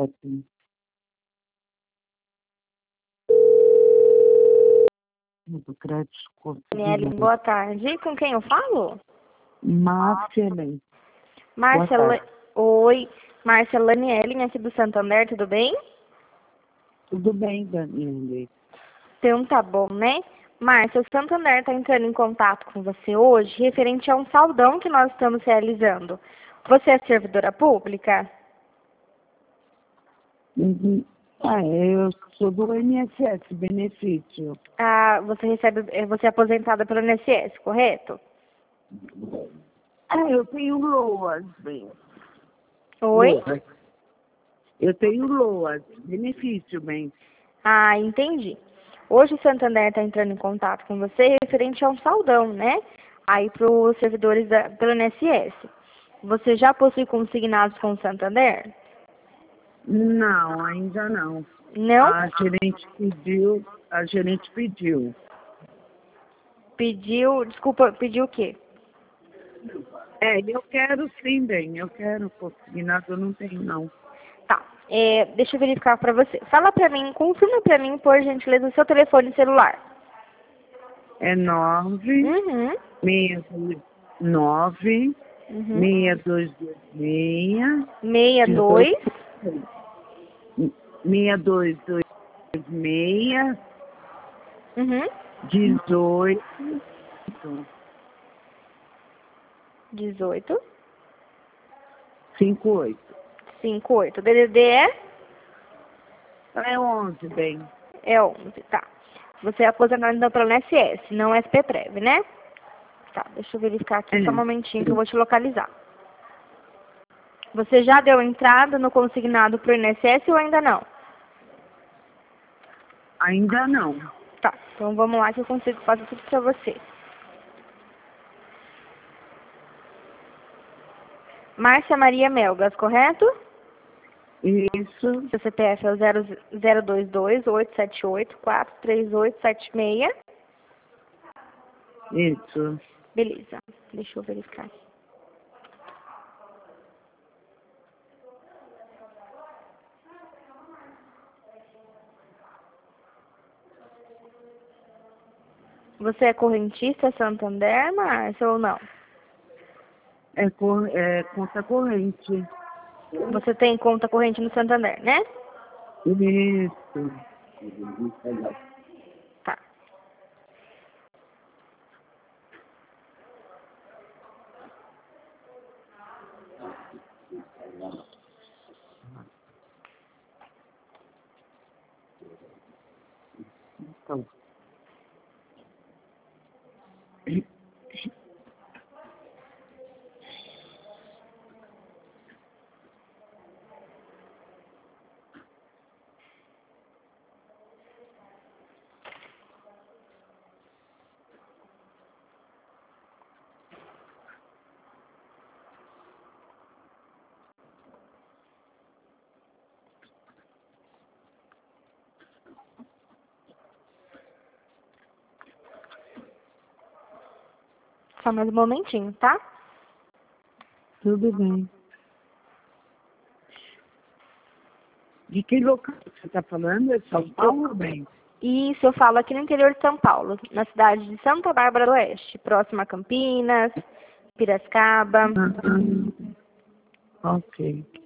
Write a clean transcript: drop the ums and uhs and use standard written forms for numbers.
shopping. Do crédito Nelly, boa tarde. Com quem eu falo? Marcela. Marcela. Oi, Marcela Laniele, aqui do Santander, tudo bem? Tudo bem, Daniela? Então tá bom, né? Márcia, o Santander está entrando em contato com você hoje referente a um saldão que nós estamos realizando. Você é servidora pública? Eu sou do INSS, benefício. Ah, você é aposentada pelo INSS, correto? Eu tenho LOAS, bem. Oi? LOAS. Eu tenho LOAS, benefício, bem. Ah, entendi. Hoje o Santander está entrando em contato com você referente a um saldão, né? Aí para os servidores pelo INSS. Você já possui consignados com o Santander? Não, ainda não. Não? A gerente pediu. Pediu, desculpa, pediu o quê? Eu quero sim, bem. Eu quero consignado, eu não tenho, não. Tá, deixa eu verificar para você. Fala para mim, confirma para mim, por gentileza, o seu telefone celular. É 9 Uhum. 629 Uhum. 6226 62. 6226 Uhum. 18 18. 58. 58. DDD É 11, bem. é 11, tá. Você é aposentado então pelo INSS, não SPPrev, né? Tá, deixa eu verificar aqui só um momentinho que eu vou te localizar. Você já deu entrada no consignado pro INSS ou ainda não? Ainda não. Tá, então vamos lá que eu consigo fazer tudo pra você. Márcia Maria Melgas, correto? Isso, Seu CPF é o 022-878-43876. isso. Beleza, deixa eu verificar aqui. Você é correntista Santander, Márcia, ou não? É conta corrente. Você tem conta corrente no Santander, né? Isso. Tá. Então. Só mais um momentinho, tá? Tudo bem. De que local você está falando? É São Paulo, bem? Isso, eu falo aqui no interior de São Paulo, na cidade de Santa Bárbara do Oeste, próxima a Campinas, Piracicaba. Ok.